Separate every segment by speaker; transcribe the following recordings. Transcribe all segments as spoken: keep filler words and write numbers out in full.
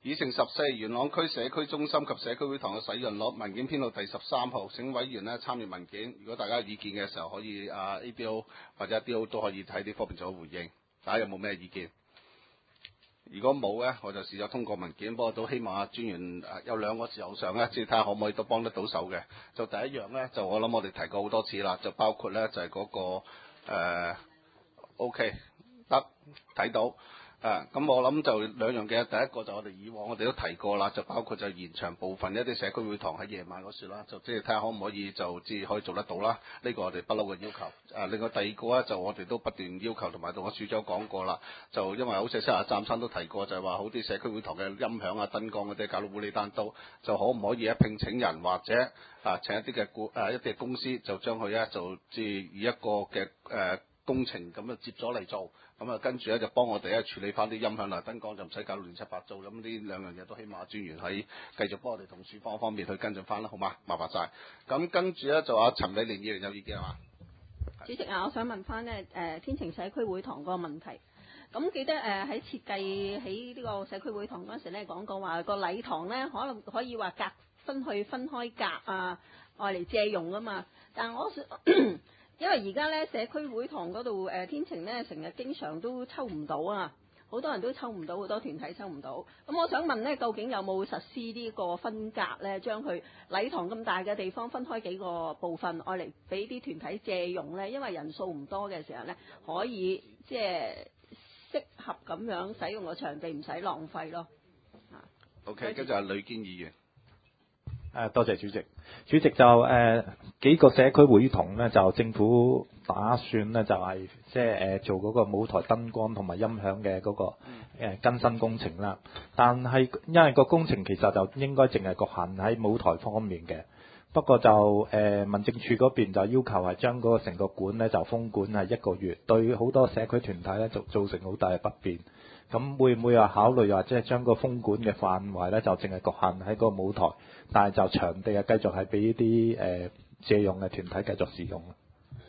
Speaker 1: 議程十四元朗區社區中心及社區會堂嘅使用率文件編號第十三號，請委員咧參閱文件。如果大家有意見嘅時候，可以啊 A D O 或者 D O 都可以喺呢方面做回應。大家有冇咩意見？如果冇咧，我就試咗通過文件。不過都希望阿專員有兩個時候上咧，即係睇下可唔可以都幫得到手嘅。就第一樣咧，就我諗我哋提過好多次啦，就包括咧就係、是、嗰、那個誒、呃、OK 得睇到。誒、啊，咁我諗就兩樣嘅，第一個就我哋以往我哋都提過啦，就包括就延長部分一啲社區會堂喺夜晚嗰時啦，就即係睇下可唔可以就即係可以做得到啦。呢、這個我哋不嬲嘅要求。誒、啊，另外第二個咧就我哋都不斷要求，同埋同我處長講過啦，就因為好似昔日湛生都提過，就係話好啲社區會堂嘅音響啊、燈光嗰啲搞到烏里單刀，就可唔可以一聘請人或者啊請一啲嘅顧誒一啲公司，就將佢咧就即係以一個嘅誒、呃、工程咁樣接咗嚟做。咁啊，跟住咧就幫我哋咧處理翻啲音響啦、燈光，就唔使搞到亂七八糟。咁呢兩樣嘢都希望阿專員喺繼續幫我哋同處方方面去跟進翻啦，好嗎？麻煩晒。咁跟住咧就阿陳美蓮議員有意見係嘛？
Speaker 2: 主席啊，我想問翻咧誒天晴社區會堂個問題。咁記得誒喺設計喺呢個社區會堂嗰陣時咧講過話個禮堂咧可能可以話隔分去分開隔啊，愛嚟借用啊嘛。但係我想因為而家咧社區會堂嗰度誒天晴咧成日經常都抽唔到啊，好多人都抽唔到，好多團體抽唔到。咁我想問咧，究竟有冇實施呢個分隔咧，將佢禮堂咁大嘅地方分開幾個部分，愛嚟俾啲團體借用咧？因為人數唔多嘅時候咧，可以即係適合咁樣使用個場地，唔使浪費咯。啊
Speaker 1: ，OK，跟住係呂堅議員。
Speaker 3: 誒，多謝主席。主席就誒、呃、幾個社區會堂咧，就政府打算咧就係即係誒做嗰個舞台燈光同埋音響嘅嗰個誒更新工程啦。但係因為個工程其實就應該淨係局限喺舞台方面嘅。不過就誒、呃、民政處嗰邊就要求係將嗰個成個館咧就封館係一個月，對好多社區團體咧就造成好大嘅不便。咁會唔會話考慮話即係將個封館嘅範圍咧就淨係局限喺個舞台，但係就場地啊繼續係俾啲誒借用嘅團體繼續使用咯。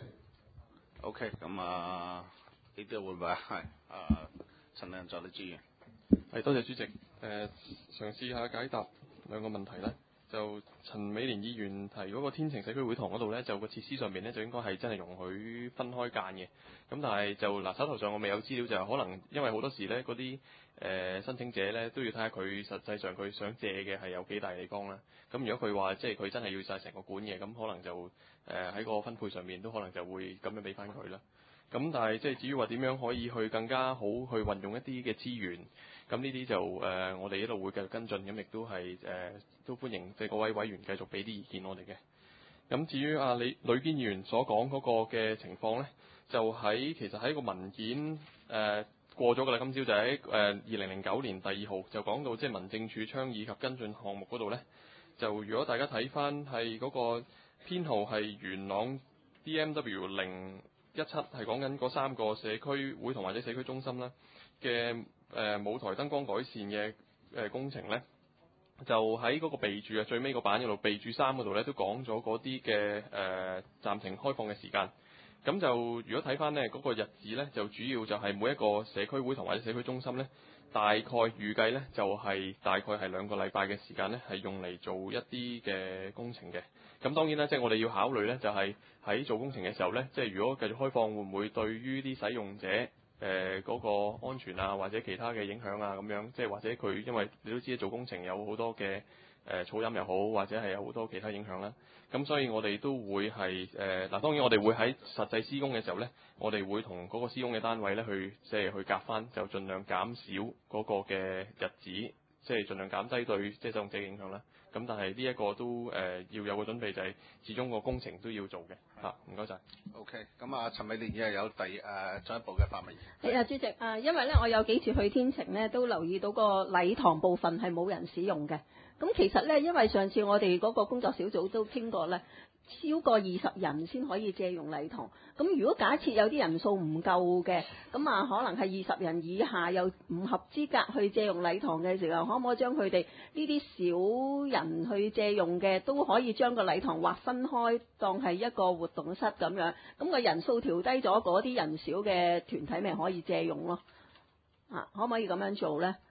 Speaker 1: OK，咁啊，呢啲會唔會啊？係啊，陳亮助理專員。
Speaker 4: 係，多謝主席。誒、呃，嘗試下解答兩個問題咧。就陳美蓮議員提嗰個天晴社區會堂嗰度咧，就個設施上面咧就應該係真係容許分開間嘅。咁但係就嗱手頭上我未有資料，就係可能因為好多時咧嗰啲誒申請者咧都要睇下佢實際上佢想借嘅係有幾大地方啦。咁如果佢話即係佢真係要晒成個館嘅，咁可能就誒喺個分配上面都可能就會咁樣俾翻佢啦。咁但係即係至於話點樣可以去更加好去運用一啲嘅資源，咁呢啲就誒、呃、我哋一路會繼續跟進，咁亦都係誒、呃、都歡迎即係各位委員繼續俾啲意見我哋嘅。咁至於阿李呂堅議員所講嗰個嘅情況呢，就喺其實喺個文件誒、呃、過咗㗎啦，今朝就喺誒二零零九年第二號就講到即係民政處倡議及跟進項目嗰度呢，就如果大家睇翻係嗰個編號係元朗 D M W 零一七係講緊嗰三個社區會同或者社區中心啦嘅誒舞台燈光改善嘅誒、呃、工程咧，就喺嗰個備註啊最尾個版嗰度備註三嗰度咧都講咗嗰啲嘅誒暫停開放嘅時間。咁就如果睇翻咧嗰個日子咧，就主要就係每一個社區會同或者社區中心咧，大概預計咧就係、是、大概係兩個禮拜嘅時間咧，係用嚟做一啲嘅工程嘅。咁當然啦，即係我哋要考慮咧，就係喺做工程嘅時候咧，即係如果繼續開放，會唔會對於啲使用者誒嗰個安全啊，或者其他嘅影響啊咁樣，即係或者佢因為你都知做工程有好多嘅誒噪音又好，或者係有好多其他影響啦。咁所以我哋都會係誒嗱，當然我哋會喺實際施工嘅時候咧，我哋會同嗰個施工嘅單位咧去即係去夾翻，就盡量減少嗰個嘅日子，即係盡量減低對即係使用者嘅影響啦。咁但係呢一個都誒、呃、要有個準備，就係始終個工程都要做嘅嚇。唔該晒。
Speaker 1: OK，咁啊，陳美蓮已係有第誒進一步嘅發問。
Speaker 2: 係啊，主席啊，因為咧我有幾次去天晴咧，都留意到個禮堂部分係冇人使用嘅。咁其實咧，因為上次我哋嗰個工作小組都傾過咧，超過二十人先可以借用禮堂。咁如果假設有啲人數唔夠嘅，咁啊可能係二十人以下又唔合資格去借用禮堂嘅時候，可唔可以將佢哋呢啲少人去借用嘅，都可以將個禮堂劃分開，當係一個活動室咁樣？咁個人數調低咗，嗰啲人少嘅團體咪可以借用咯？啊，可唔可以咁樣做咧？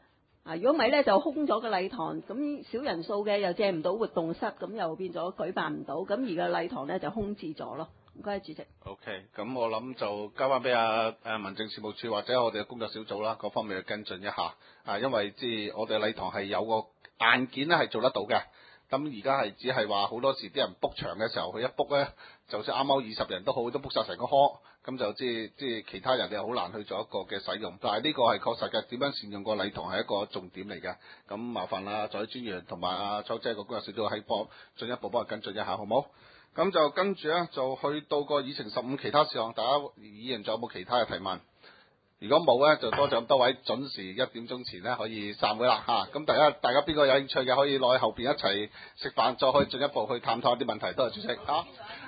Speaker 2: 啊，如果唔係咧就空咗個禮堂，咁少人數嘅又借唔到活動室，咁又變咗舉辦唔到，咁而個禮堂咧就空置咗咯。唔該，主席。
Speaker 1: OK，咁我諗就交翻俾阿誒民政事務處或者我哋嘅工作小組啦，各方面去跟進一下。啊，因為即係我哋禮堂係有個硬件咧係做得到嘅。咁而家係只係話好多時啲人 book 場嘅時候，佢一 book 咧，就算啱啱二十人都好，都 book 晒成個 hall，咁就即係即係其他人哋好難去做一個嘅使用。但係呢個係確實嘅，點樣善用個禮堂係一個重點嚟嘅。咁麻煩啦，在專員同埋阿秋姐個工作小組喺幫進一步幫佢跟進一下，好冇？咁就跟住咧，就去到個議程十五其他事項，大家議員仲有冇其他嘅提問？如果冇咧，就多謝咁多位準時一點鐘前咧可以散會啦嚇。咁大家大家邊個有興趣嘅可以落去後邊一齊食飯，再可以進一步去探討一啲問題。多謝主席嚇。